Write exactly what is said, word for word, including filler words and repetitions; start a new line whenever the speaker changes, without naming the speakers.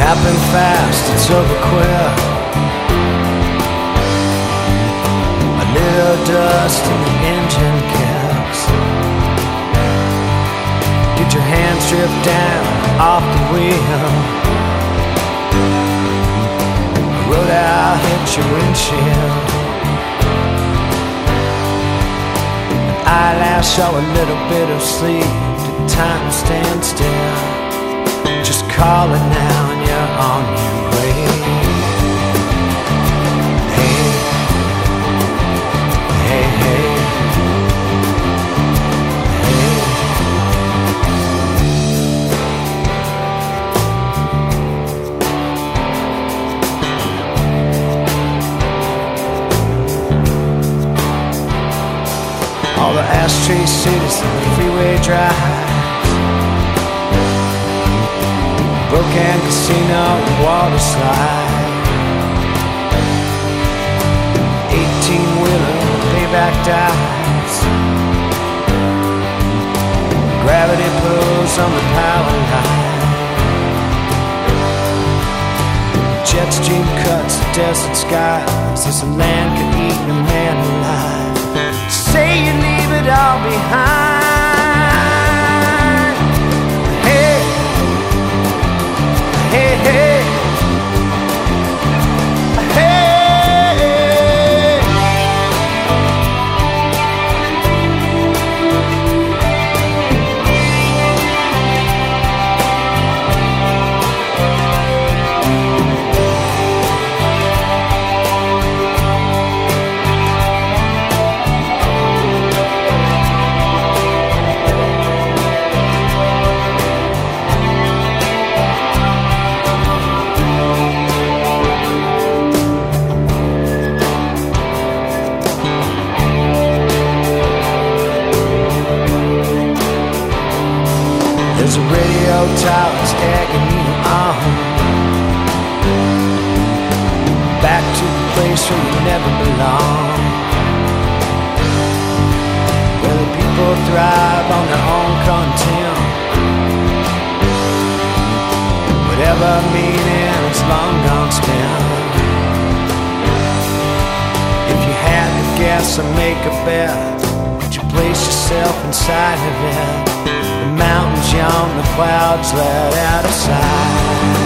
Happened fast, it's over quick. A little dust and the engine kicks. Get your hands stripped down off the wheel. A road out hits your windshield. An eyelash saw a little bit of sleep. Did time stand still? Just call it now and you're on your way. Hey, hey, hey, hey. All the ashtray cities and the freeway drive. Broken casino and water slide. Eighteen wheeler payback dies. Gravity pulls on the power line. Jet stream cuts the desert skies as the land could eat a man alive. Say you leave it all behind. Hey, hey, hey. There's a radio tower that's egging you on back to the place where you never belong, where the people thrive on their own content. Whatever meaning is long gone spent. If you had to guess or make a bet, would you place yourself inside of it? The mountains yawn, the clouds let out a sigh.